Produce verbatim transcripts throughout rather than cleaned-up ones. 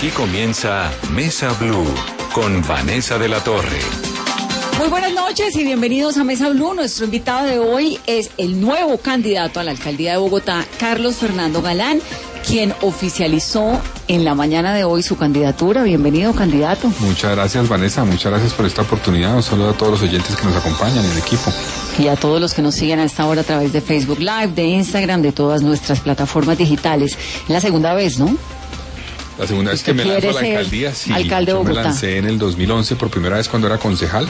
Aquí comienza Mesa Blue con Vanessa de la Torre. Muy buenas noches y bienvenidos a Mesa Blue. Nuestro invitado de hoy es el nuevo candidato a la alcaldía de Bogotá, Carlos Fernando Galán, quien oficializó en la mañana de hoy su candidatura. Bienvenido, candidato. Muchas gracias, Vanessa. Muchas gracias por esta oportunidad. Un saludo a todos los oyentes que nos acompañan en el equipo. Y a todos los que nos siguen a esta hora a través de Facebook Live, de Instagram, de todas nuestras plataformas digitales. Es la segunda vez, ¿no? La segunda vez que me lanzo a la alcaldía, sí. Alcalde de Bogotá. Yo me lancé en el dos mil once por primera vez cuando era concejal.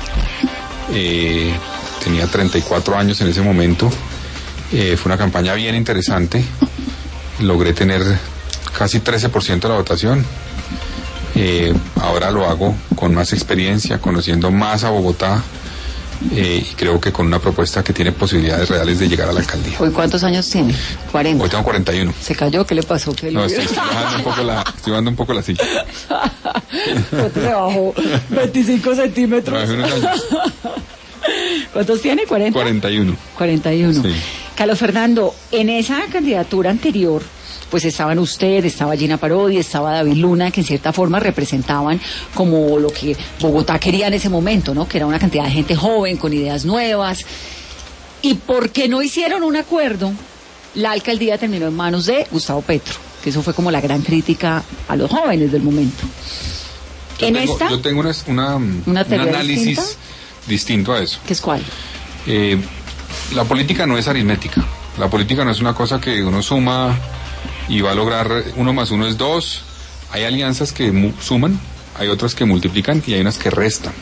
Eh, tenía treinta y cuatro años en ese momento. Eh, fue una campaña bien interesante. Logré tener casi trece por ciento de la votación. Eh, ahora lo hago con más experiencia, conociendo más a Bogotá. Eh, y creo que con una propuesta que tiene posibilidades reales de llegar a la alcaldía. ¿Hoy cuántos años tiene? cuarenta. Hoy tengo cuarenta y uno. ¿Se cayó? ¿Qué le pasó? ¿Qué no, estoy, estoy, bajando un poco la, estoy bajando un poco la silla. Se bajó veinticinco centímetros. ¿Cuántos tiene? ¿cuarenta? cuarenta y uno. cuarenta y uno. Sí. Carlos Fernando, en esa candidatura anterior, pues estaban usted, estaba Gina Parodi, estaba David Luna, que en cierta forma representaban como lo que Bogotá quería en ese momento, ¿no? Que era una cantidad de gente joven, con ideas nuevas. ¿Y por qué no hicieron un acuerdo? La alcaldía terminó en manos de Gustavo Petro, que eso fue como la gran crítica a los jóvenes del momento. Yo en tengo, esta... Yo tengo una, una, ¿Una un análisis distinta? distinto a eso. ¿Qué es cuál? Eh, la política no es aritmética. La política no es una cosa que uno suma y va a lograr uno más uno es dos. Hay alianzas que mu- suman, hay otras que multiplican y hay unas que restan.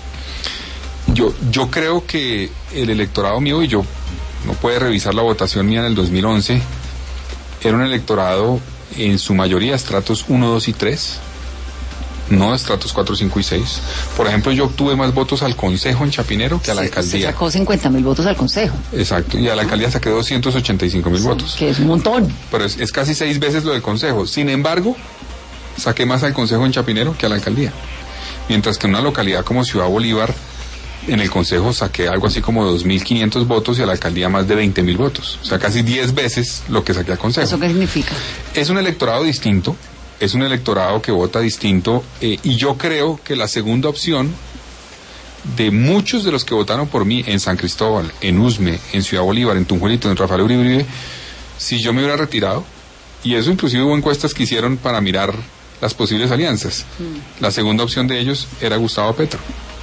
Yo, yo creo que el electorado mío, y yo no puede revisar la votación mía en el dos mil once, era un electorado en su mayoría estratos uno, dos y tres, no estratos cuatro, cinco y seis. Por ejemplo, yo obtuve más votos al consejo en Chapinero que a la Sí, alcaldía. se sacó cincuenta mil votos al consejo. Exacto, y a la alcaldía saqué doscientos ochenta y cinco mil Sí, votos. que es un montón. Pero es, es casi seis veces lo del consejo. Sin embargo, saqué más al consejo en Chapinero que a la alcaldía. Mientras que en una localidad como Ciudad Bolívar, en el consejo saqué algo así como dos mil quinientos votos y a la alcaldía más de veinte mil votos. O sea, casi diez veces lo que saqué al consejo. ¿Eso qué significa? Es un electorado distinto, es un electorado que vota distinto, eh, y yo creo que la segunda opción de muchos de los que votaron por mí en San Cristóbal, en Usme, en Ciudad Bolívar, en Tunjuelito, en Rafael Uribe Uribe, si yo me hubiera retirado, y eso inclusive hubo encuestas que hicieron para mirar las posibles alianzas, mm. la segunda opción de ellos era Gustavo Petro.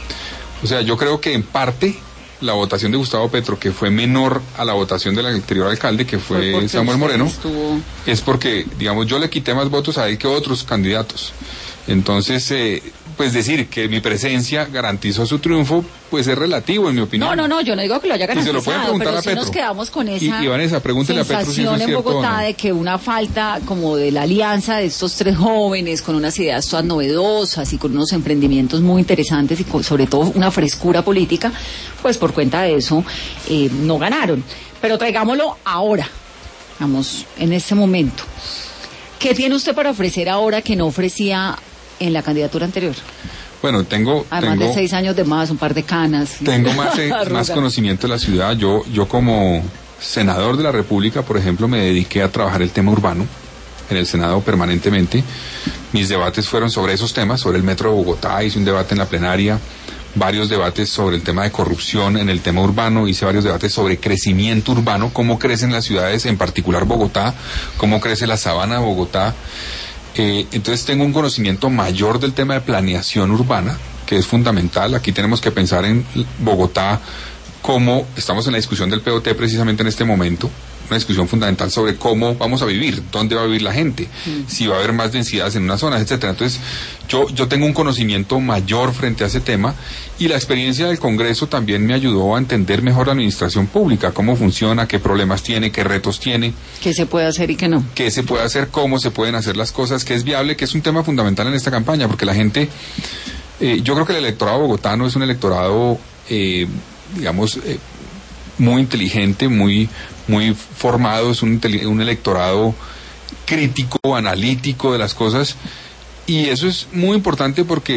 O sea, yo creo que en parte la votación de Gustavo Petro, que fue menor a la votación del anterior alcalde, que fue, fue Samuel Moreno, estuvo... es porque, digamos, yo le quité más votos a él que otros candidatos. Entonces, eh, pues decir que mi presencia garantizó su triunfo, pues es relativo, en mi opinión. No, no, no, yo no digo que lo haya garantizado, si se lo pueden preguntar pero a sí Petro. Nos quedamos con esa y, y Vanessa, pregúntele a Petro si eso es en cierto Bogotá, o no. De que una falta como de la alianza de estos tres jóvenes con unas ideas todas novedosas y con unos emprendimientos muy interesantes y con, sobre todo una frescura política, pues por cuenta de eso eh, no ganaron. Pero traigámoslo ahora, vamos, en este momento. ¿Qué tiene usted para ofrecer ahora que no ofrecía en la candidatura anterior? Bueno, tengo... Además tengo, de seis años de más, un par de canas. Tengo más, eh, más conocimiento de la ciudad. Yo, yo como senador de la República, por ejemplo, me dediqué a trabajar el tema urbano en el Senado permanentemente. Mis debates fueron sobre esos temas, sobre el metro de Bogotá, hice un debate en la plenaria, varios debates sobre el tema de corrupción en el tema urbano, hice varios debates sobre crecimiento urbano, cómo crecen las ciudades, en particular Bogotá, cómo crece la sabana de Bogotá. Eh, entonces tengo un conocimiento mayor del tema de planeación urbana, que es fundamental. Aquí tenemos que pensar en Bogotá como, estamos en la discusión del P O T precisamente en este momento, una discusión fundamental sobre cómo vamos a vivir, dónde va a vivir la gente, mm. si va a haber más densidades en unas zonas, etcétera. Entonces, yo, yo tengo un conocimiento mayor frente a ese tema, y la experiencia del Congreso también me ayudó a entender mejor la administración pública, cómo funciona, qué problemas tiene, qué retos tiene. ¿Qué se puede hacer y qué no? Qué se puede hacer, cómo se pueden hacer las cosas, qué es viable, que es un tema fundamental en esta campaña, porque la gente, eh, yo creo que el electorado bogotano es un electorado, eh, digamos, eh, muy inteligente, muy muy formado, es un, un electorado crítico, analítico de las cosas, y eso es muy importante porque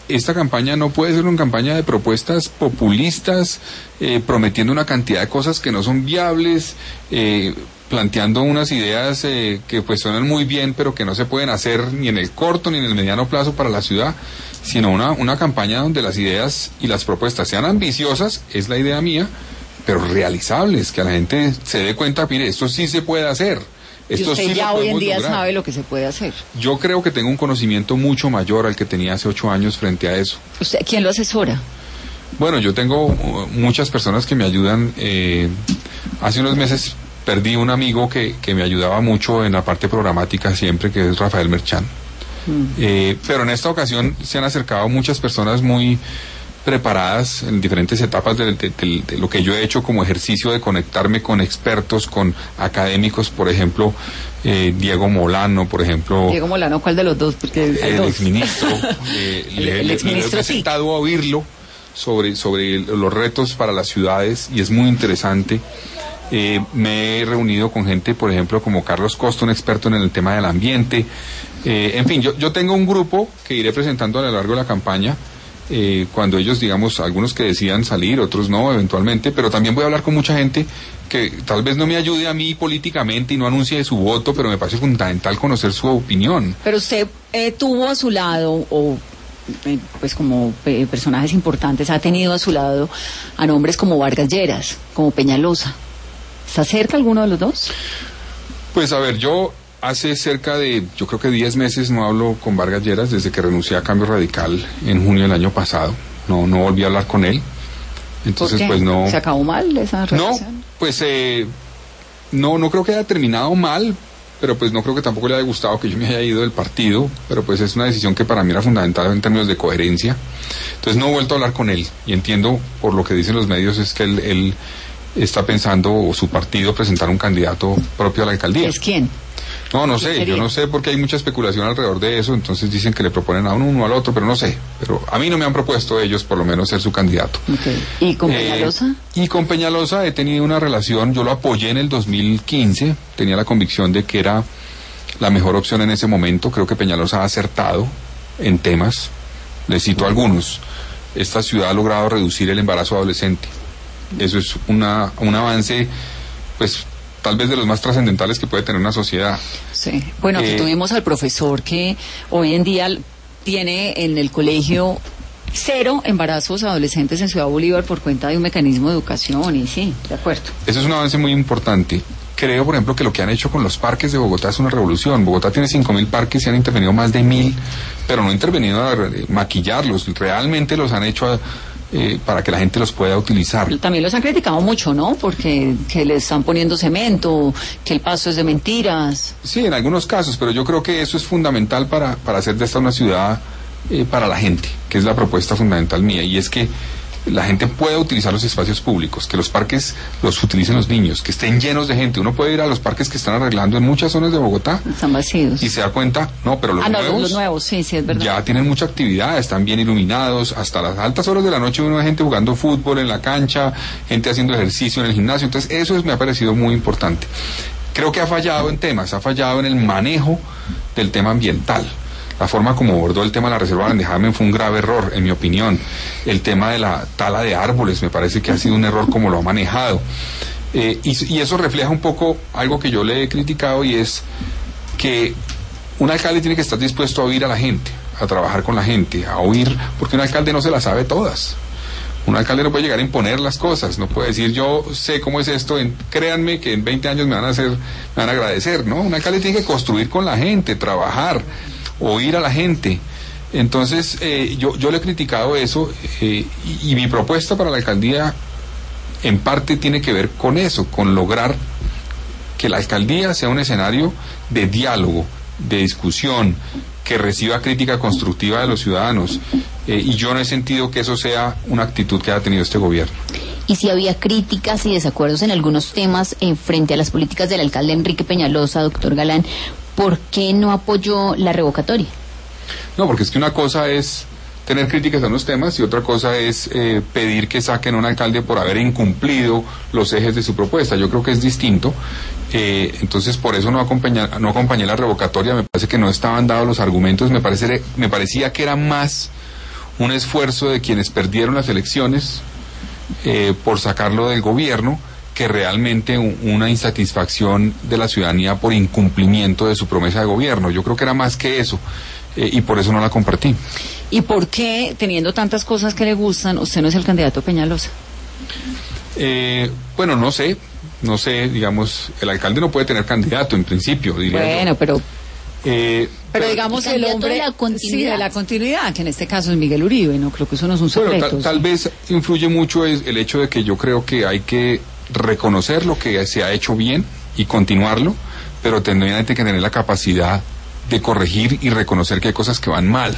esta campaña no puede ser una campaña de propuestas populistas, eh, prometiendo una cantidad de cosas que no son viables, eh, planteando unas ideas eh, que pues suenan muy bien, pero que no se pueden hacer ni en el corto ni en el mediano plazo para la ciudad, sino una, una campaña donde las ideas y las propuestas sean ambiciosas, es la idea mía, pero realizables, que a la gente se dé cuenta, mire, esto sí se puede hacer. Esto y usted sí ya hoy en día lograr. sabe lo que se puede hacer. Yo creo que tengo un conocimiento mucho mayor al que tenía hace ocho años frente a eso. ¿Usted quién lo asesora? Bueno, yo tengo uh, muchas personas que me ayudan. Eh, hace unos meses perdí un amigo que, que me ayudaba mucho en la parte programática siempre, que es Rafael Merchán. Mm. Eh, pero en esta ocasión se han acercado muchas personas muy preparadas en diferentes etapas de, de, de, de lo que yo he hecho como ejercicio de conectarme con expertos, con académicos, por ejemplo, eh, Diego Molano, por ejemplo. Diego Molano, ¿cuál de los dos? Porque hay el dos. exministro. eh, el, le, el le, exministro le he sí. sentado a oírlo sobre, sobre los retos para las ciudades y es muy interesante. Eh, me he reunido con gente, por ejemplo, como Carlos Costa, un experto en el tema del ambiente. Eh, en fin, yo, yo tengo un grupo que iré presentando a lo largo de la campaña. Eh, cuando ellos, digamos, algunos que decidan salir, otros no, eventualmente, pero también voy a hablar con mucha gente que tal vez no me ayude a mí políticamente y no anuncie su voto, pero me parece fundamental conocer su opinión. Pero usted eh, tuvo a su lado, o eh, pues como eh, personajes importantes, ha tenido a su lado a nombres como Vargas Lleras, como Peñalosa. ¿Está cerca alguno de los dos? Pues a ver, yo hace cerca de, yo creo que diez meses no hablo con Vargas Lleras desde que renuncié a Cambio Radical en junio del año pasado. No, no volví a hablar con él. Entonces, ¿por qué? pues no. ¿Se acabó mal esa relación? No, pues eh, no, no creo que haya terminado mal, pero pues no creo que tampoco le haya gustado que yo me haya ido del partido, pero pues es una decisión que para mí era fundamental en términos de coherencia. Entonces no he vuelto a hablar con él y entiendo por lo que dicen los medios es que él, él está pensando, o su partido, presentar un candidato propio a la alcaldía. ¿Es quién? No, no sé, yo no sé porque hay mucha especulación alrededor de eso, entonces dicen que le proponen a uno, uno al otro, pero no sé. Pero a mí no me han propuesto ellos, por lo menos, ser su candidato. Okay. ¿Y con Peñalosa? Eh, y con Peñalosa he tenido una relación, yo lo apoyé en el dos mil quince, tenía la convicción de que era la mejor opción en ese momento, creo que Peñalosa ha acertado en temas, les cito algunos. Esta ciudad ha logrado reducir el embarazo adolescente. Eso es una, un avance, pues, tal vez de los más trascendentales que puede tener una sociedad. Sí, bueno, aquí eh, tuvimos al profesor que hoy en día tiene en el colegio cero embarazos adolescentes en Ciudad Bolívar por cuenta de un mecanismo de educación, y sí, de acuerdo. Eso es un avance muy importante. Creo, por ejemplo, que lo que han hecho con los parques de Bogotá es una revolución. Bogotá tiene cinco mil parques y han intervenido más de mil, pero no han intervenido a maquillarlos, realmente los han hecho a, Eh, para que la gente los pueda utilizar. También los han criticado mucho, ¿no? Porque que le están poniendo cemento, que el paso es de mentiras. Sí, en algunos casos, pero yo creo que eso es fundamental para, para hacer de esta una ciudad eh, para la gente, que es la propuesta fundamental mía, y es que la gente pueda utilizar los espacios públicos, que los parques los utilicen los niños, que estén llenos de gente. Uno puede ir a los parques que están arreglando en muchas zonas de Bogotá. Están vacíos. Y se da cuenta, no, pero los ah, no, nuevos... los nuevos, sí, sí, es verdad. Ya tienen mucha actividad, están bien iluminados, hasta las altas horas de la noche uno ve gente jugando fútbol en la cancha, gente haciendo ejercicio en el gimnasio, entonces eso es, me ha parecido muy importante. Creo que ha fallado en temas, ha fallado en el manejo del tema ambiental. La forma como abordó el tema de la reserva Grande Jaime fue un grave error, en mi opinión. El tema de la tala de árboles me parece que ha sido un error como lo ha manejado. Eh, y, y eso refleja un poco algo que yo le he criticado, y es que un alcalde tiene que estar dispuesto a oír a la gente, a trabajar con la gente, a oír, porque un alcalde no se las sabe todas. Un alcalde no puede llegar a imponer las cosas, no puede decir yo sé cómo es esto, en, créanme que en veinte años me van a hacer, me van a agradecer, ¿no? Un alcalde tiene que construir con la gente, trabajar, oír a la gente. Entonces eh, yo, yo le he criticado eso, eh, y, y mi propuesta para la alcaldía en parte tiene que ver con eso, con lograr que la alcaldía sea un escenario de diálogo, de discusión, que reciba crítica constructiva de los ciudadanos, eh, y yo no he sentido que eso sea una actitud que haya tenido este gobierno. Y si había críticas y desacuerdos en algunos temas eh, frente a las políticas del alcalde Enrique Peñalosa, doctor Galán, ¿por qué no apoyó la revocatoria? No, porque es que una cosa es tener críticas a unos temas y otra cosa es eh, pedir que saquen a un alcalde por haber incumplido los ejes de su propuesta. Yo creo que es distinto. Eh, entonces por eso no acompañé, no acompañé la revocatoria. Me parece que no estaban dados los argumentos. Me, parece, me parecía que era más un esfuerzo de quienes perdieron las elecciones eh, por sacarlo del gobierno, que realmente un, una insatisfacción de la ciudadanía por incumplimiento de su promesa de gobierno. Yo creo que era más que eso, eh, y por eso no la compartí. ¿Y por qué, teniendo tantas cosas que le gustan, usted no es el candidato Peñalosa? Eh, bueno, no sé, no sé, digamos, el alcalde no puede tener candidato en principio, diría Bueno, yo. pero... Eh, Pero digamos el hombre de la continuidad. sí, de la continuidad, que en este caso es Miguel Uribe, no creo que eso no es un secreto. Bueno, tal, tal vez influye mucho es el hecho de que yo creo que hay que reconocer lo que se ha hecho bien y continuarlo, pero tendría que tener la capacidad de corregir y reconocer que hay cosas que van mal.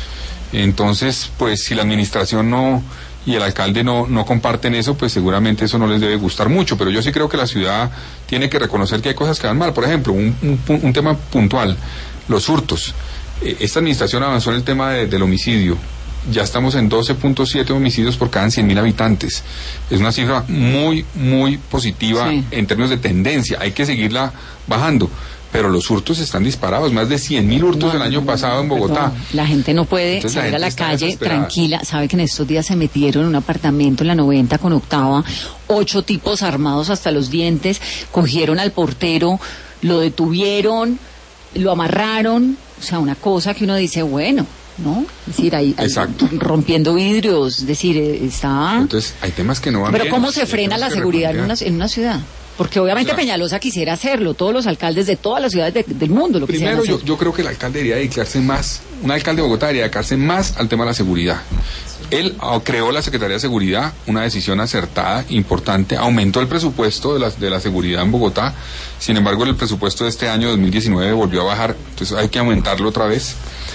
Entonces, pues si la administración no y el alcalde no, no comparten eso, pues seguramente eso no les debe gustar mucho, pero yo sí creo que la ciudad tiene que reconocer que hay cosas que van mal. Por ejemplo, un, un, un tema puntual, los hurtos. Eh, esta administración avanzó en el tema de, del homicidio. Ya estamos en doce punto siete homicidios por cada cien mil habitantes. Es una cifra muy, muy positiva, sí, en términos de tendencia. Hay que seguirla bajando. Pero los hurtos están disparados, más de cien mil hurtos no, el año no, pasado en Bogotá. Perdón, la gente no puede Entonces, salir la a la calle tranquila. Sabe que en estos días se metieron en un apartamento en la noventa con octava, ocho tipos armados hasta los dientes, cogieron al portero, lo detuvieron, lo amarraron, o sea, una cosa que uno dice, bueno, ¿no? Es decir, ahí, ahí rompiendo vidrios, es decir, está... Entonces, hay temas que no van Pero bien. ¿cómo se frena la seguridad en una, en una ciudad? Porque obviamente o sea, Peñalosa quisiera hacerlo, todos los alcaldes de todas las ciudades de, del mundo lo quisieran hacer. Primero, yo, yo creo que el alcalde debería dedicarse más, un alcalde de Bogotá debería dedicarse más al tema de la seguridad. Él creó la Secretaría de Seguridad, una decisión acertada, importante, aumentó el presupuesto de la, de la seguridad en Bogotá, sin embargo el presupuesto de este año dos mil diecinueve volvió a bajar, entonces hay que aumentarlo otra vez,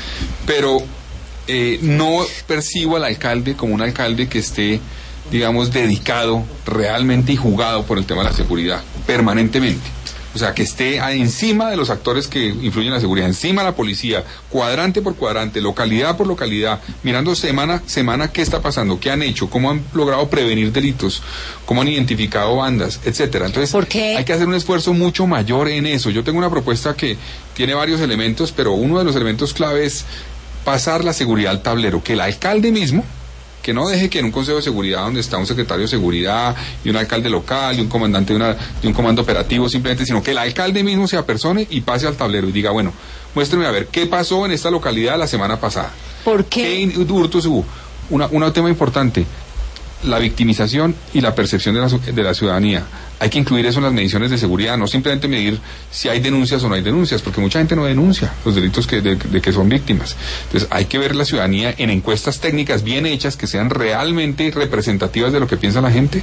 pero eh, no percibo al alcalde como un alcalde que esté, digamos, dedicado realmente y jugado por el tema de la seguridad, permanentemente. O sea, que esté encima de los actores que influyen en la seguridad, encima de la policía, cuadrante por cuadrante, localidad por localidad, mirando semana semana qué está pasando, qué han hecho, cómo han logrado prevenir delitos, cómo han identificado bandas, etcétera. Entonces, ¿por qué? Hay que hacer un esfuerzo mucho mayor en eso. Yo tengo una propuesta que tiene varios elementos, pero uno de los elementos clave es pasar la seguridad al tablero, que el alcalde mismo, que no deje que en un consejo de seguridad donde está un secretario de seguridad y un alcalde local y un comandante de, una, de un comando operativo simplemente, sino que el alcalde mismo se apersone y pase al tablero y diga, bueno, muéstrame a ver qué pasó en esta localidad la semana pasada. ¿Por qué? ¿Qué hurtos hubo? Una, un tema importante, la victimización y la percepción de la, de la ciudadanía. Hay que incluir eso en las mediciones de seguridad, no simplemente medir si hay denuncias o no hay denuncias, porque mucha gente no denuncia los delitos que, de, de que son víctimas. Entonces hay que ver la ciudadanía en encuestas técnicas bien hechas, que sean realmente representativas de lo que piensa la gente,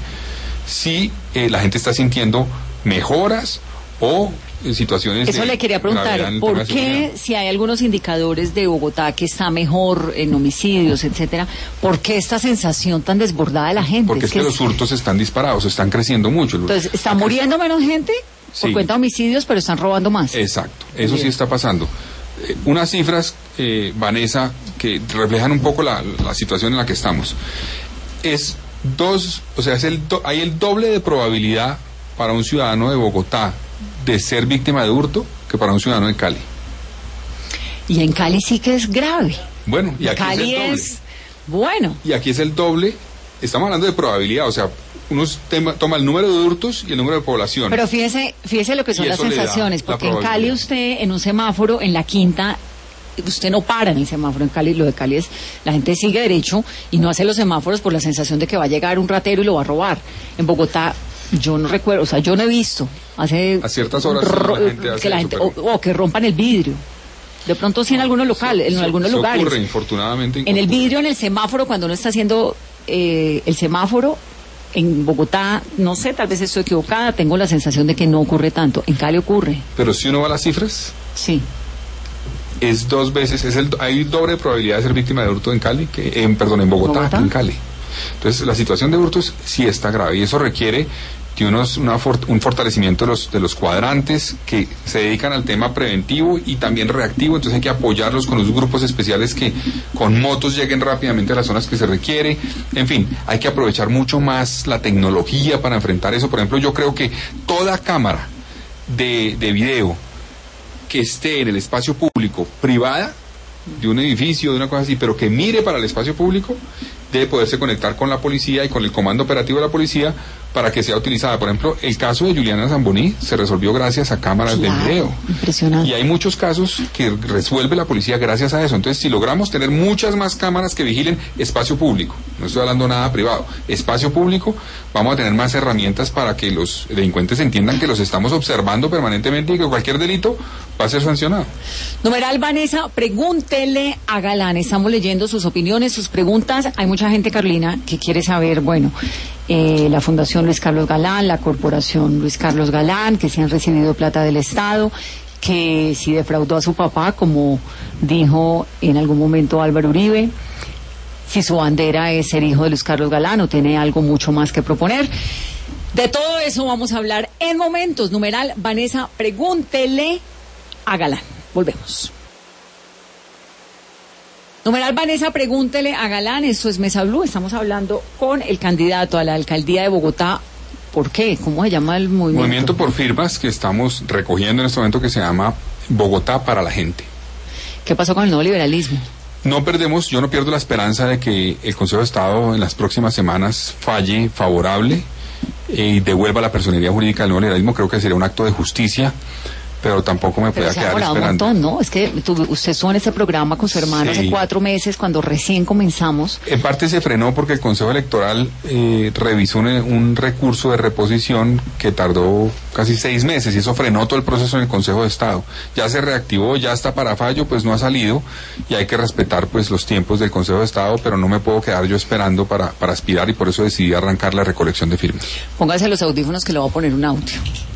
si eh, la gente está sintiendo mejoras o en situaciones Eso de le quería preguntar, ¿por qué si hay algunos indicadores de Bogotá que está mejor en homicidios, etcétera, por qué esta sensación tan desbordada de la gente? Porque es, es que, que los hurtos están disparados, están creciendo mucho. Entonces, ¿está muriendo menos gente por sí. cuenta de homicidios, pero están robando más? Exacto, eso Bien. sí está pasando. Eh, unas cifras, eh, Vanessa, que reflejan un poco la, la situación en la que estamos. Es dos, o sea, es el do, hay el doble de probabilidad para un ciudadano de Bogotá de ser víctima de hurto que para un ciudadano de Cali. Y en Cali sí que es grave. Bueno, y aquí Cali es el doble. Es, bueno. Y aquí es el doble. Estamos hablando de probabilidad, o sea, uno tema, toma el número de hurtos y el número de población. Pero fíjese, fíjese lo que son las sensaciones, porque en Cali usted, en un semáforo, en la quinta, usted no para en el semáforo. En Cali, lo de Cali es, la gente sigue derecho y no hace los semáforos por la sensación de que va a llegar un ratero y lo va a robar. En Bogotá, yo no recuerdo, o sea, yo no he visto hace a ciertas horas ro- la gente hace que la eso, gente, o, o que rompan el vidrio. De pronto sí en algunos locales, en se, algunos se lugares. Ocurre, infortunadamente. En el vidrio, en el semáforo, cuando uno está haciendo eh, el semáforo, en Bogotá, no sé, tal vez estoy equivocada, tengo la sensación de que no ocurre tanto. En Cali ocurre. Pero si uno va a las cifras, sí, es dos veces, es el, hay doble probabilidad de ser víctima de hurto en Cali, que en, perdón, en Bogotá, Bogotá. que en Cali. Entonces la situación de hurtos sí está grave y eso requiere de unos, una for, un fortalecimiento de los, de los cuadrantes que se dedican al tema preventivo y también reactivo. Entonces hay que apoyarlos con los grupos especiales que con motos lleguen rápidamente a las zonas que se requiere. En fin, hay que aprovechar mucho más la tecnología para enfrentar eso. Por ejemplo, yo creo que toda cámara de, de video que esté en el espacio público privada de un edificio, de una cosa así, pero que mire para el espacio público, debe poderse conectar con la policía y con el comando operativo de la policía para que sea utilizada. Por ejemplo, el caso de Juliana Zamboní se resolvió gracias a cámaras Claro, de video. impresionante. Y hay muchos casos que resuelve la policía gracias a eso. Entonces, si logramos tener muchas más cámaras que vigilen espacio público, no estoy hablando nada privado, espacio público, vamos a tener más herramientas para que los delincuentes entiendan que los estamos observando permanentemente y que cualquier delito va a ser sancionado. Numeral Vanessa, pregúntele a Galán. Estamos leyendo sus opiniones, sus preguntas. Hay mucha gente, Carolina, que quiere saber, bueno, eh, la Fundación Luis Carlos Galán, la Corporación Luis Carlos Galán, que si han recibido plata del Estado, que si defraudó a su papá, como dijo en algún momento Álvaro Uribe, si su bandera es ser hijo de Luis Carlos Galán o tiene algo mucho más que proponer. De todo eso vamos a hablar en momentos. Numeral Vanessa, pregúntele a Galán. Volvemos. Numeral Vanessa, pregúntele a Galán. Esto es Mesa Blue. Estamos hablando con el candidato a la alcaldía de Bogotá. ¿Por qué? ¿Cómo se llama el movimiento? Movimiento por firmas que estamos recogiendo en este momento, que se llama Bogotá para la gente. ¿Qué pasó con el nuevo liberalismo? No perdemos, yo no pierdo la esperanza de que el Consejo de Estado en las próximas semanas falle favorable y devuelva la personería jurídica del nuevo liberalismo. Creo que sería un acto de justicia, pero tampoco me Pero pueda se ha quedar demorado esperando. un montón, ¿no? Es que tu, usted estuvo en ese programa con su hermano Sí. hace cuatro meses, cuando recién comenzamos. En parte se frenó porque el Consejo Electoral eh, revisó un, un recurso de reposición que tardó casi seis meses y eso frenó todo el proceso en el Consejo de Estado. Ya se reactivó, ya está para fallo, pues no ha salido y hay que respetar pues los tiempos del Consejo de Estado, pero no me puedo quedar yo esperando para, para aspirar y por eso decidí arrancar la recolección de firmas. Póngase los audífonos que le voy a poner un audio.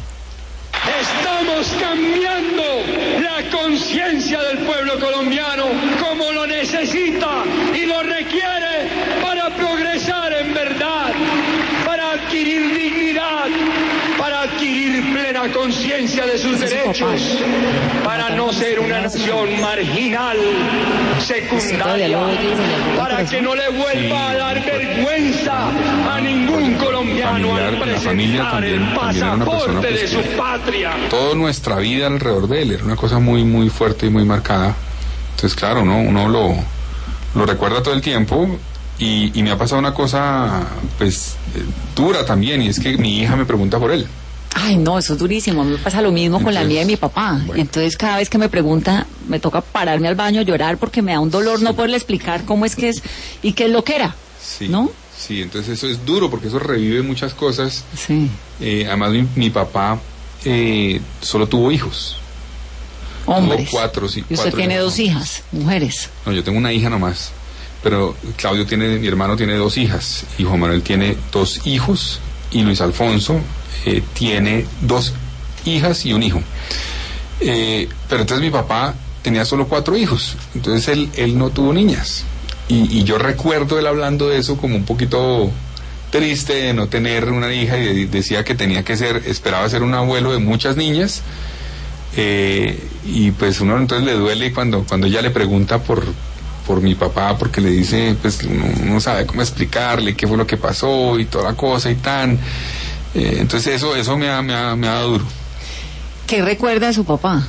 Estamos cambiando la conciencia del pueblo colombiano como lo necesita y lo requiere para progresar en verdad, para adquirir dignidad, para adquirir plena conciencia de sus derechos, para no ser una nación marginal, secundaria, para que no le vuelva a dar vergüenza a ningún colombiano al presentar el pasaporte de su patria. Toda nuestra vida alrededor de él era una cosa muy muy fuerte y muy marcada. Entonces claro, ¿no? Uno lo, lo recuerda todo el tiempo y, y me ha pasado una cosa pues eh, dura también, y es que mi hija me pregunta por él. Ay, no, eso es durísimo. A mí me pasa lo mismo con Entonces, la mía de mi papá. bueno. Entonces, cada vez que me pregunta, me toca pararme al baño a llorar porque me da un dolor no poderle explicar cómo es que es y qué es lo que era. Sí, ¿no? Sí, entonces eso es duro porque eso revive muchas cosas. Sí. Eh, además mi, mi papá eh, solo tuvo hijos. Hombres. Tuvo cuatro, sí, y usted cuatro tiene hijos. dos hijas, mujeres. No, yo tengo una hija nomás. Pero Claudio tiene, mi hermano tiene dos hijas y Juan Manuel tiene dos hijos y Luis Alfonso eh, tiene dos hijas y un hijo. Eh, pero entonces mi papá tenía solo cuatro hijos, entonces él, él no tuvo niñas. Y, y yo recuerdo él hablando de eso como un poquito triste de no tener una hija y de, decía que tenía que ser, esperaba ser un abuelo de muchas niñas. Eh, y pues uno entonces le duele cuando, cuando ella le pregunta por, por mi papá, porque le dice, pues uno no sabe cómo explicarle qué fue lo que pasó y toda la cosa y tan. Eh, entonces eso, eso me ha, me ha, me ha dado duro. ¿Qué recuerda de su papá?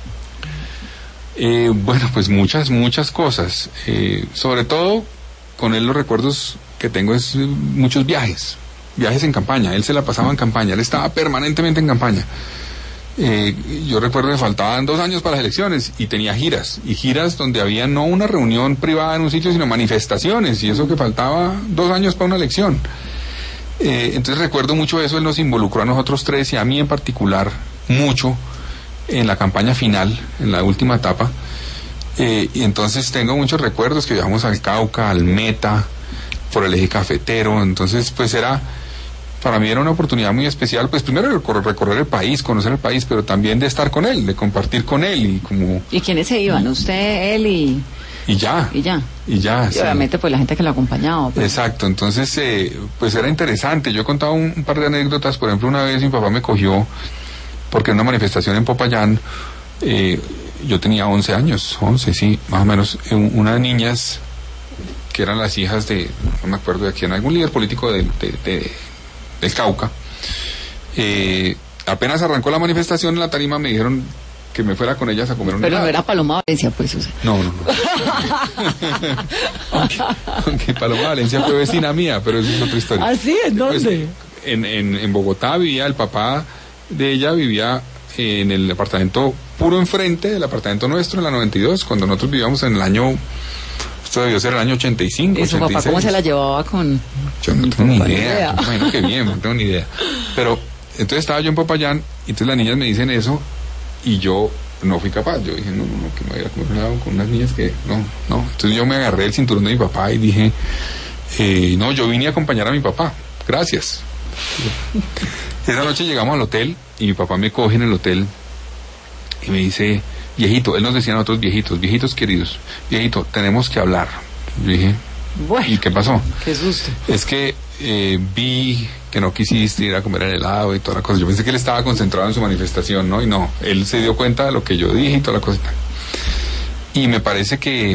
Eh, bueno, pues muchas, muchas cosas. Eh, sobre todo, con él los recuerdos que tengo es eh, muchos viajes, viajes en campaña. Él se la pasaba en campaña, él estaba permanentemente en campaña. Eh, yo recuerdo que faltaban dos años para las elecciones y tenía giras, y giras donde había no una reunión privada en un sitio, sino manifestaciones, y eso que faltaba dos años para una elección. Eh, entonces recuerdo mucho eso, él nos involucró a nosotros tres y a mí en particular mucho en la campaña final, en la última etapa, eh, y entonces tengo muchos recuerdos que viajamos al Cauca, al Meta, por el eje cafetero. Entonces pues era, para mí era una oportunidad muy especial, pues primero recorrer, recorrer el país, conocer el país, pero también de estar con él, de compartir con él y como... ¿Y quiénes se iban? ¿Usted, él y...? Y ya. Y ya. Y ya, Y sí. obviamente pues la gente que lo acompañaba. Pues. Exacto, entonces eh, pues era interesante. Yo he contado un, un par de anécdotas. Por ejemplo, una vez mi papá me cogió porque en una manifestación en Popayán, eh, yo tenía once años, once, sí, más o menos, un, unas niñas que eran las hijas de, no me acuerdo de quién, algún líder político de, de, de, del Cauca. Eh, apenas arrancó la manifestación en la tarima me dijeron, que me fuera con ellas a comer un Pero helado. no era Paloma Valencia, pues. O sea. No, no, no. aunque, aunque Paloma Valencia fue vecina mía, pero eso es otra historia. ¿Ah, sí? ¿En dónde? Pues, en, en, en Bogotá vivía, el papá de ella vivía en el apartamento puro enfrente del apartamento nuestro, en la noventa y dos, cuando nosotros vivíamos en el año, esto debió ser el año ochenta y cinco, ¿Y su ochenta y seis. papá cómo se la llevaba con...? Yo no tengo ni Ni idea, idea. yo imagino que bien, no tengo ni idea. Pero entonces estaba yo en Popayán, y entonces las niñas me dicen eso, y yo no fui capaz. Yo dije, no, no, no, que me voy a ir a comer un helado con unas niñas que, no, no. Entonces yo me agarré el cinturón de mi papá y dije, eh, no, yo vine a acompañar a mi papá, gracias. Esa noche llegamos al hotel, y mi papá me coge en el hotel, y me dice, viejito, él nos decía a nosotros viejitos, viejitos queridos, viejito, tenemos que hablar. Yo dije, Bueno, ¿y qué pasó? qué susto. Es que eh, vi que no quisiste ir a comer el helado y toda la cosa. Yo pensé que él estaba concentrado en su manifestación, ¿no? Y no, él se dio cuenta de lo que yo dije y toda la cosa. Y me parece que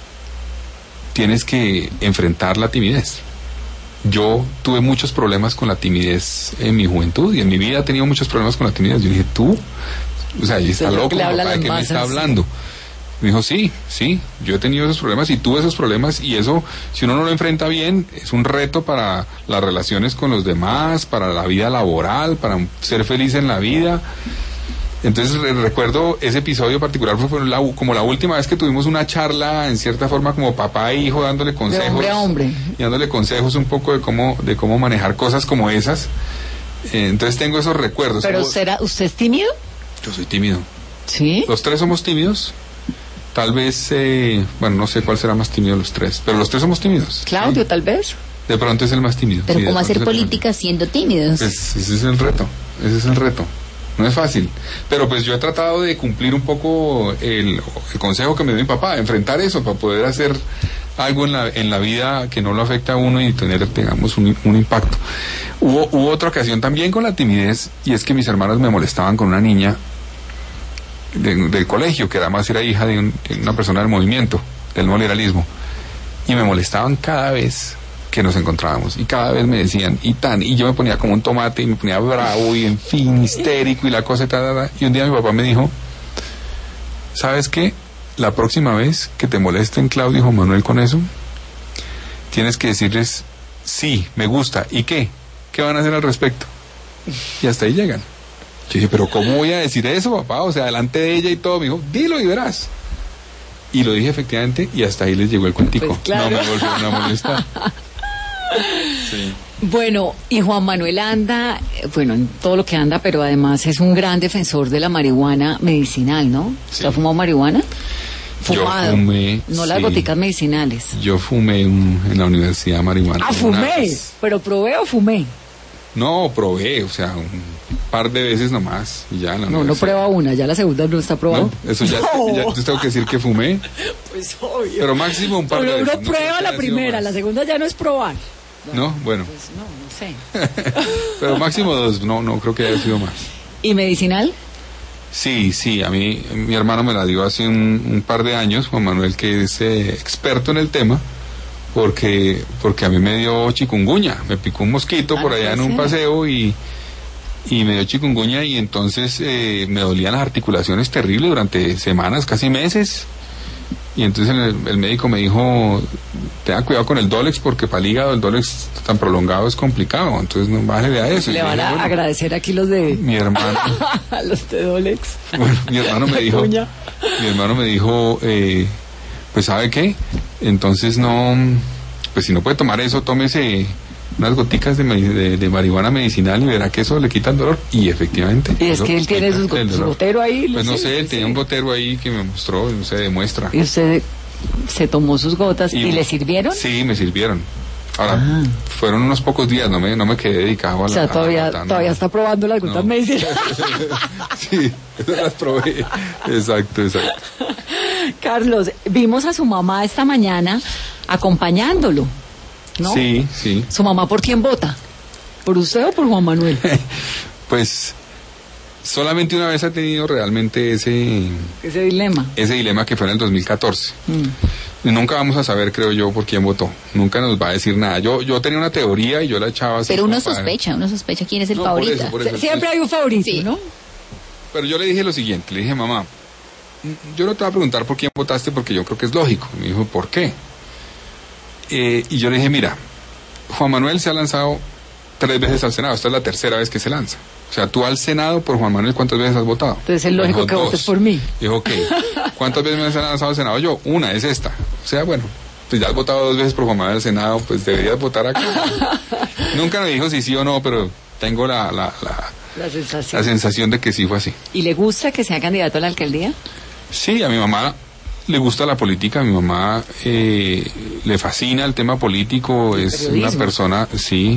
tienes que enfrentar la timidez. Yo tuve muchos problemas con la timidez en mi juventud y en mi vida he tenido muchos problemas con la timidez. Yo dije, tú, o sea, ella está Señor, loco, que le habla papá, a ¿de las qué me masas, está hablando? Me dijo, sí, sí, yo he tenido esos problemas y tuve esos problemas y eso, si uno no lo enfrenta bien, es un reto para las relaciones con los demás, para la vida laboral, para ser feliz en la vida. Entonces re recuerdo ese episodio particular, fue la, como la última vez que tuvimos una charla, en cierta forma, como papá e hijo, dándole consejos. De hombre a hombre. Y dándole consejos un poco de cómo, de cómo manejar cosas como esas. Eh, entonces tengo esos recuerdos. ¿Pero Como, será, usted es tímido? yo soy tímido. Sí. Los tres somos tímidos. Tal vez, eh, bueno, no sé cuál será más tímido de los tres, pero los tres somos tímidos. Claudio, ¿sí? tal vez. De pronto es el más tímido. Pero sí, ¿cómo de hacer pronto es el política siendo tímidos? Pues ese es el reto, ese es el reto. No es fácil, pero pues yo he tratado de cumplir un poco el, el consejo que me dio mi papá, enfrentar eso para poder hacer algo en la, en la vida que no lo afecta a uno y tener, digamos, un, un impacto. Hubo, hubo otra ocasión también con la timidez, y es que mis hermanos me molestaban con una niña de, del colegio, que además era hija de, un, de una persona del movimiento, del no liberalismo, y me molestaban cada vez que nos encontrábamos, y cada vez me decían, y tan, y yo me ponía como un tomate, y me ponía bravo, y en fin, histérico, y la cosa, y tal, tal, tal. Y un día mi papá me dijo, ¿sabes qué? La próxima vez que te molesten Claudio y Juan Manuel con eso, tienes que decirles, sí, me gusta, ¿y qué? ¿Qué van a hacer al respecto? Y hasta ahí llegan. Yo dije, pero ¿cómo voy a decir eso, papá? O sea, delante de ella y todo. Me dijo, dilo y verás. Y lo dije efectivamente, y hasta ahí les llegó el cuentico. Pues claro. No me volvieron a molestar. Sí. Bueno, y Juan Manuel anda, eh, bueno, en todo lo que anda, pero además es un gran defensor de la marihuana medicinal, ¿no? ¿Usted Sí. ha fumado marihuana? Yo Fumado. fumé, No las sí. goticas medicinales. Yo fumé un- en la universidad marihuana. Ah, una fumé. vez. ¿Pero probé o fumé? No, probé, o sea, un par de veces nomás. Y ya en la No, no universidad. prueba una, ya la segunda no está probando. ¿No? Eso ya, No. ya entonces tengo que decir que fumé, Pues obvio. pero máximo un par de Uno, veces. uno no creo prueba que la haya sido primera, más. la segunda ya no es probar. No, bueno, Pues no, no sé. pero máximo dos, no, no creo que haya sido más. ¿Y medicinal? Sí, sí, a mí, mi hermano me la dio hace un, un par de años, Juan Manuel, que es eh, experto en el tema, porque porque a mí me dio chikungunya, me picó un mosquito Ah, por no allá en puede un ser. paseo y, y me dio chikungunya y entonces eh, me dolían las articulaciones terribles durante semanas, casi meses. Y entonces el, el médico me dijo, tenga cuidado con el Dolex porque para el hígado el Dolex tan prolongado es complicado, entonces no bájele a eso. Y Le yo van dije, a bueno, agradecer aquí los de... mi hermano, los de Dolex. bueno, mi hermano me dijo, Cuña. mi hermano me dijo, eh, pues ¿sabe qué? Entonces no, pues si no puede tomar eso, tómese unas goticas de, de, de marihuana medicinal y verá que eso le quita el dolor. Y efectivamente. Y es eso que él tiene quita sus go- el su dolor. gotero ahí. Pues no sí, sé, él sí. tenía un gotero ahí que me mostró, no sé, demuestra. Y usted se tomó sus gotas y, le sirvieron. Sí, me sirvieron. Ahora, Ah. fueron unos pocos días, no me, no me quedé dedicado a la O sea, a la todavía, gota, no. todavía está probando las gotas No. medicinales. Sí, esas las probé. Exacto, exacto. Carlos, vimos a su mamá esta mañana acompañándolo, ¿no? Sí, sí. ¿Su mamá por quién vota? ¿Por usted o por Juan Manuel? Pues solamente una vez ha tenido realmente ese, Ese dilema. ese dilema que fue en el dos mil catorce. Mm. Y nunca vamos a saber, creo yo, por quién votó. Nunca nos va a decir nada. Yo yo tenía una teoría y yo la echaba así. Pero uno como para- sospecha, uno sospecha quién es el No, por favorito. eso, por eso. Sie- Siempre hay un favorito, Sí. ¿no? pero yo le dije lo siguiente, le dije, mamá, yo no te voy a preguntar por quién votaste porque yo creo que es lógico. Me dijo, ¿por qué? Eh, y yo le dije, mira, Juan Manuel se ha lanzado tres veces al Senado, esta es la tercera vez que se lanza. O sea, tú al Senado por Juan Manuel, ¿cuántas veces has votado? Entonces es lógico dijo, que dos. votes por mí. Dijo, ok, ¿cuántas veces me has lanzado al Senado yo? Una, es esta. O sea, bueno, pues ya has votado dos veces por Juan Manuel al Senado, pues deberías votar acá. Nunca me dijo si sí o no, pero tengo la, la, la, la, sensación. la sensación de que sí fue así. ¿Y le gusta que sea candidato a la alcaldía? Sí, a mi mamá le gusta la política, a mi mamá eh, le fascina el tema político, es periodismo. Una persona, sí,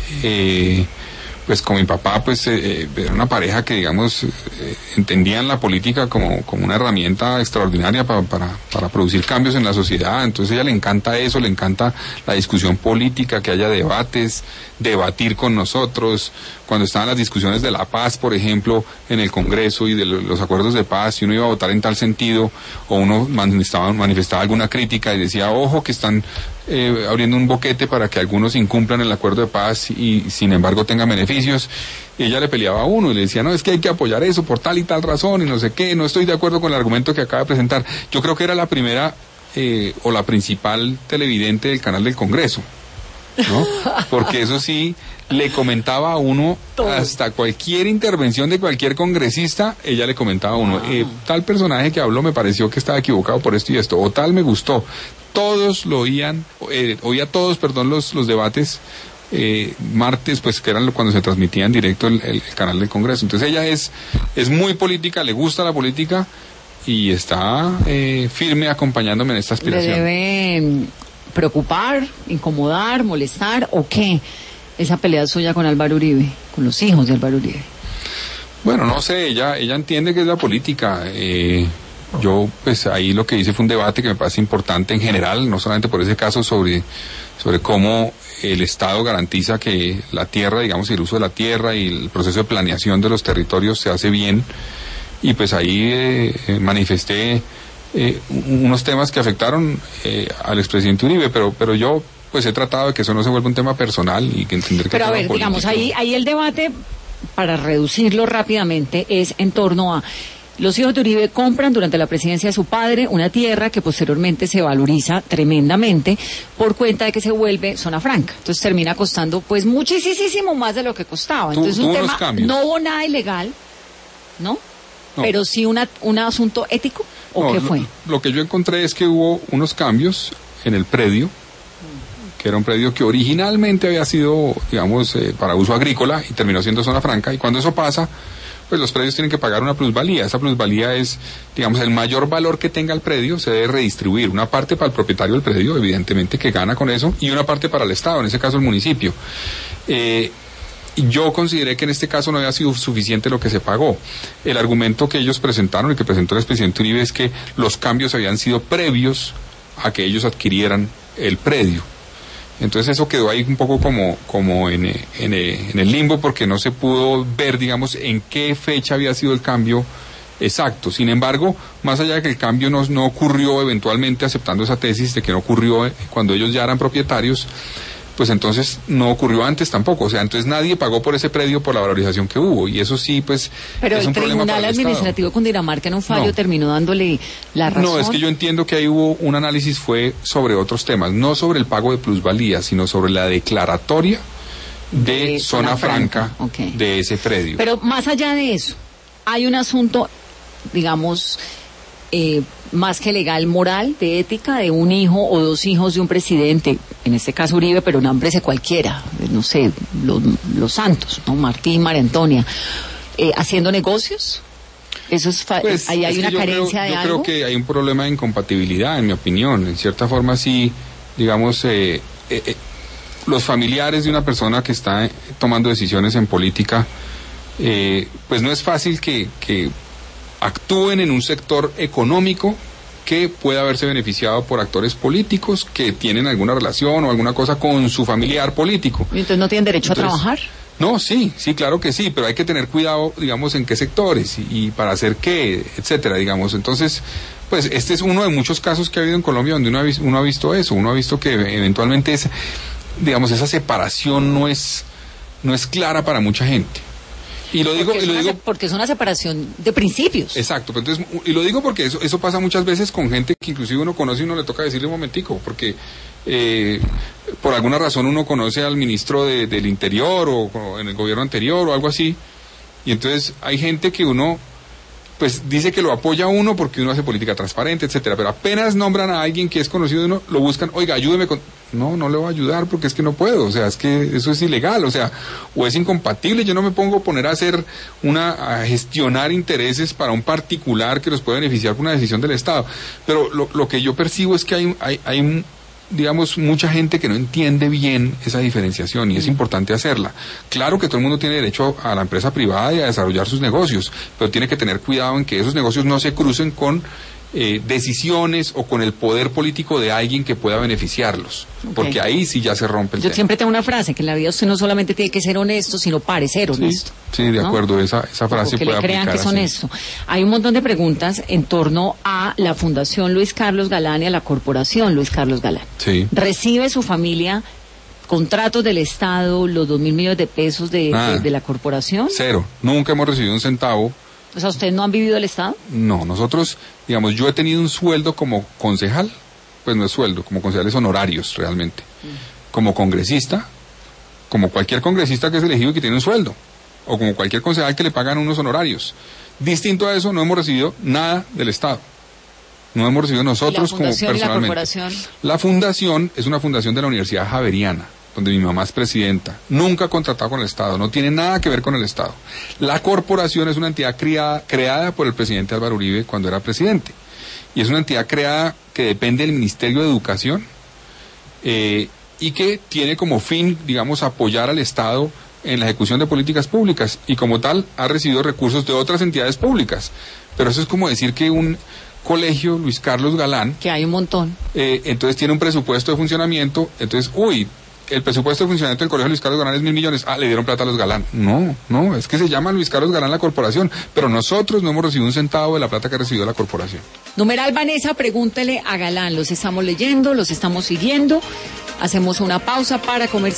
eh, pues con mi papá, pues eh, era una pareja que, digamos, eh, entendían la política como, como una herramienta extraordinaria para, para, para producir cambios en la sociedad. Entonces a ella le encanta eso, le encanta la discusión política, que haya debates, debatir con nosotros. Cuando estaban las discusiones de la paz, por ejemplo, en el Congreso y de los acuerdos de paz, si uno iba a votar en tal sentido o uno manifestaba, manifestaba alguna crítica y decía, ojo, que están eh, abriendo un boquete para que algunos incumplan el acuerdo de paz y sin embargo tengan beneficios, y ella le peleaba a uno y le decía, no, es que hay que apoyar eso por tal y tal razón y no sé qué, no estoy de acuerdo con el argumento que acaba de presentar. Yo creo que era la primera eh, o la principal televidente del canal del Congreso, ¿no? Porque eso sí, le comentaba a uno todo. Hasta cualquier intervención de cualquier congresista, ella le comentaba a uno, ah. eh, tal personaje que habló me pareció que estaba equivocado por esto y esto, o tal me gustó. Todos lo oían, eh, oía todos, perdón, los, los debates eh, martes, pues que eran cuando se transmitía en directo el, el, el canal del Congreso. Entonces ella es, es muy política, le gusta la política y está eh, firme acompañándome en esta aspiración. ¿Le debe preocupar, incomodar, molestar o qué esa pelea suya con Álvaro Uribe, con los hijos de Álvaro Uribe? Bueno, no sé, ella, ella entiende que es la política. Eh, yo, pues ahí lo que hice fue un debate que me parece importante en general, no solamente por ese caso, sobre, sobre cómo el Estado garantiza que la tierra, digamos, el uso de la tierra y el proceso de planeación de los territorios se hace bien. Y pues ahí eh, manifesté eh, unos temas que afectaron eh, al expresidente Uribe, pero, pero yo pues he tratado de que eso no se vuelva un tema personal y que entender que pero a ver, político. Digamos, ahí, ahí el debate, para reducirlo rápidamente, es en torno a los hijos de Uribe compran durante la presidencia de su padre una tierra que posteriormente se valoriza tremendamente por cuenta de que se vuelve zona franca. Entonces termina costando pues muchísimo más de lo que costaba. Entonces un tema, no hubo nada ilegal, ¿no? No. Pero sí una, un asunto ético, ¿o no, qué fue? Lo, lo que yo encontré es que hubo unos cambios en el predio, que era un predio que originalmente había sido, digamos, eh, para uso agrícola y terminó siendo zona franca, y cuando eso pasa, pues los predios tienen que pagar una plusvalía. Esa plusvalía es, digamos, el mayor valor que tenga el predio se debe redistribuir. Una parte para el propietario del predio, evidentemente, que gana con eso, y una parte para el Estado, en ese caso el municipio. Eh, Yo consideré que en este caso no había sido suficiente lo que se pagó. El argumento que ellos presentaron, el que presentó el expresidente Uribe, es que los cambios habían sido previos a que ellos adquirieran el predio. Entonces eso quedó ahí un poco como, como en, en, en el limbo, porque no se pudo ver, digamos, en qué fecha había sido el cambio exacto. Sin embargo, más allá de que el cambio no, no ocurrió eventualmente, aceptando esa tesis de que no ocurrió cuando ellos ya eran propietarios, pues entonces no ocurrió antes tampoco. O sea, entonces nadie pagó por ese predio por la valorización que hubo, y eso sí, pues pero es un problema para el Tribunal Administrativo de Cundinamarca en un fallo no. terminó dándole la razón. No, es que yo entiendo que ahí hubo un análisis fue sobre otros temas, no sobre el pago de plusvalía, sino sobre la declaratoria de, de zona, zona franca, franca okay. de ese predio. Pero más allá de eso, hay un asunto, digamos, eh, más que legal, moral, de ética, de un hijo o dos hijos de un presidente, en este caso Uribe, pero nómbrese cualquiera, no sé, los, los santos, ¿no? Martín, María Antonia, eh, haciendo negocios. Eso es fa- pues, ahí hay es una yo carencia creo, de yo algo. Yo creo que hay un problema de incompatibilidad, en mi opinión. En cierta forma, sí, digamos, eh, eh, eh, los familiares de una persona que está tomando decisiones en política, eh, pues no es fácil que, que actúen en un sector económico que pueda haberse beneficiado por actores políticos que tienen alguna relación o alguna cosa con su familiar político. ¿Y entonces no tienen derecho entonces, a trabajar? No, sí, sí, claro que sí, pero hay que tener cuidado, digamos, en qué sectores y, y para hacer qué, etcétera, digamos. Entonces, pues este es uno de muchos casos que ha habido en Colombia donde uno ha, visto, uno ha visto eso, uno ha visto que eventualmente es, digamos, esa separación no es, no es clara para mucha gente. Y lo digo, porque, y lo es digo una, porque es una separación de principios. Exacto, pero entonces, y lo digo porque eso, eso pasa muchas veces con gente que inclusive uno conoce y uno le toca decirle un momentico, porque eh, por alguna razón uno conoce al ministro de, del Interior o, o en el gobierno anterior o algo así, y entonces hay gente que uno pues dice que lo apoya a uno porque uno hace política transparente, etcétera, pero apenas nombran a alguien que es conocido de uno, lo buscan, oiga, ayúdeme con... No, no le voy a ayudar porque es que no puedo, o sea, es que eso es ilegal, o sea, o es incompatible, yo no me pongo a poner a hacer una, a gestionar intereses para un particular que los puede beneficiar por una decisión del Estado, pero lo, lo que yo percibo es que hay, hay, hay un... digamos, mucha gente que no entiende bien esa diferenciación y es importante hacerla. Claro que todo el mundo tiene derecho a la empresa privada y a desarrollar sus negocios, pero tiene que tener cuidado en que esos negocios no se crucen con eh, decisiones o con el poder político de alguien que pueda beneficiarlos, okay. Porque ahí sí ya se rompe el Yo tema. siempre tengo una frase, que en la vida usted no solamente tiene que ser honesto, sino parecer honesto. Sí, sí de ¿no? acuerdo, esa, esa frase que puede le crean aplicar que es así. honesto. Hay un montón de preguntas en torno a la Fundación Luis Carlos Galán y a la Corporación Luis Carlos Galán. Sí. ¿Recibe su familia contratos del Estado, los dos mil millones de pesos de, ah, de, de la corporación? Cero, nunca hemos recibido un centavo. O sea, ¿ustedes no han vivido el Estado? No, nosotros, digamos, yo he tenido un sueldo como concejal, pues no es sueldo, como concejales honorarios realmente, mm. como congresista, como cualquier congresista que es elegido y que tiene un sueldo, o como cualquier concejal que le pagan unos honorarios. Distinto a eso, no hemos recibido nada del Estado. No hemos recibido nosotros como personalmente. ¿Y la corporación? La fundación es una fundación de la Universidad Javeriana, donde mi mamá es presidenta. Nunca ha contratado con el Estado, no tiene nada que ver con el Estado. La corporación es una entidad criada, creada por el presidente Álvaro Uribe cuando era presidente. Y es una entidad creada que depende del Ministerio de Educación eh, y que tiene como fin, digamos, apoyar al Estado en la ejecución de políticas públicas. Y como tal, ha recibido recursos de otras entidades públicas. Pero eso es como decir que un colegio Luis Carlos Galán, que hay un montón, eh, entonces tiene un presupuesto de funcionamiento, entonces, uy, el presupuesto de funcionamiento del colegio Luis Carlos Galán es mil millones, ah, le dieron plata a los Galán. No, no, es que se llama Luis Carlos Galán la corporación, pero nosotros no hemos recibido un centavo de la plata que ha recibido la corporación. Numeral Vanessa, pregúntele a Galán, los estamos leyendo, los estamos siguiendo, hacemos una pausa para comer.